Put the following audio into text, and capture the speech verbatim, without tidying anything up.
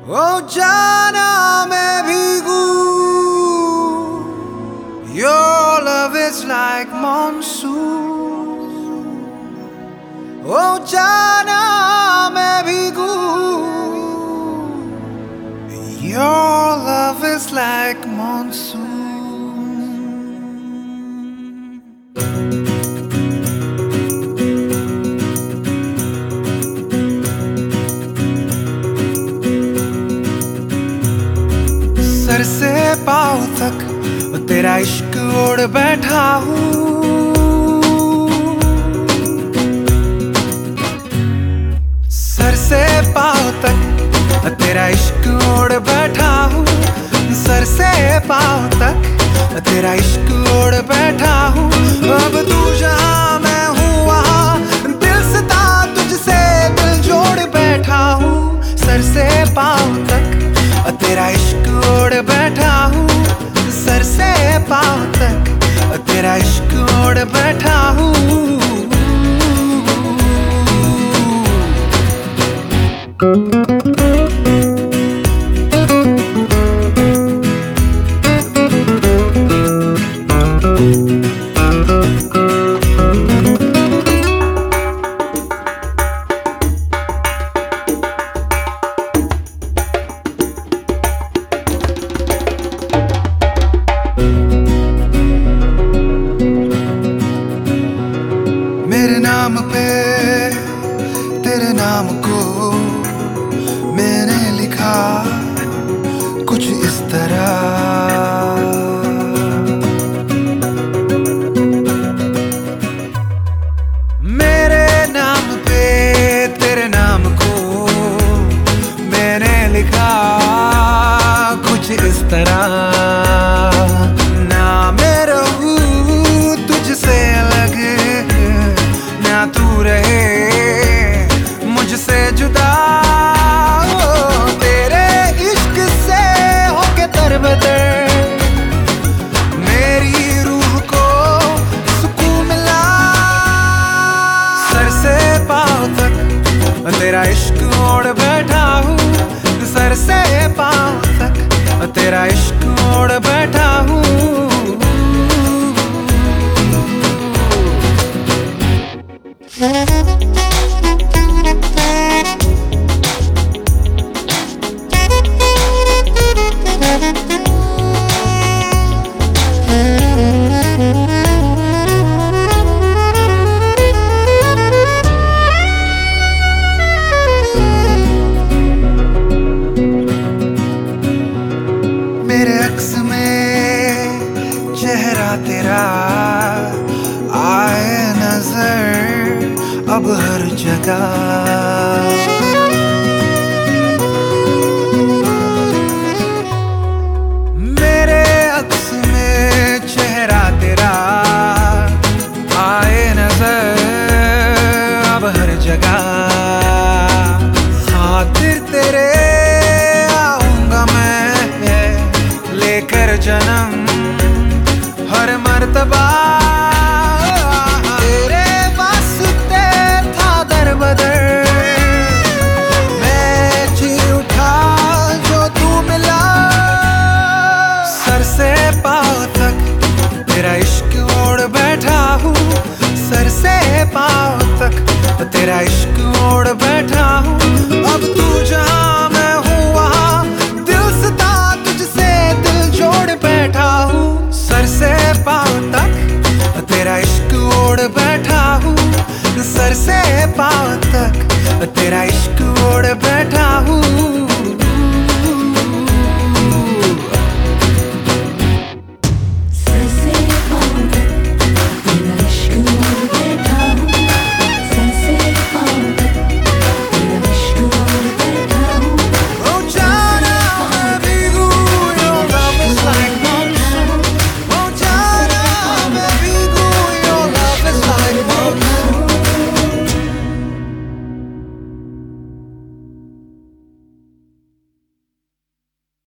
ओ जाना मैं भीगू, your love is like monsoon. ओ जाना मैं भीगू, your love is like monsoon. सर से पाँव तक तेरा इश्क ओढ़ बैठा हूँ, सर से पाँव तक तेरा इश्क ओढ़ बैठा हूँ, सर से पाँव तक तेरा इश्क ओढ़ बैठा हूँ। अब तू जहाँ मैं हूँ वहाँ दिल सता तुझसे दिल जोड़ बैठा हूँ, सर से पाँव तक तेरा इश्क ओढ़ बैठा हूँ, सर से पाँव तक तेरा इश्क ओढ़ बैठा हूँ। मेरे नाम पे तेरे नाम को मैंने लिखा कुछ इस तरह, मेरे नाम पे तेरे नाम को मैंने लिखा कुछ इस तरह। ना मैं रहूं तुझसे अलग, ना तू रहे मुझसे जुदा, तेरे इश्क से होके तरबतर मेरी रूह को सुकून मिला। सर से पाँव तक तेरा इश्क ओढ़ बैठा हूँ, सर से पाँव तक तेरा इश्क ओढ़ बैठा हूँ। मेरे अक्स में चेहरा तेरा आए नजर अब हर जगह, मेरे अक्स में चेहरा तेरा आए नजर अब हर जगह। खातिर तेरे आऊंगा मैं लेकर जन्म हर मर्तबा, तेरे वास्ते था दर बदर मैं जी उठा जो तू मिला। सर से पाँव तक तेरा इश्क ओढ़ बैठा हूँ, सर से पाँव तक तेरा इश्क ओढ़ बैठा हूँ। अब तू जहाँ मैं हूँ वहाँ दिल सता तुझसे दिल जोड़ बैठा हूँ, सर से पाँव तक तेरा इश्क ओढ़ बैठा हूँ, सर से पाँव तक तेरा इश्क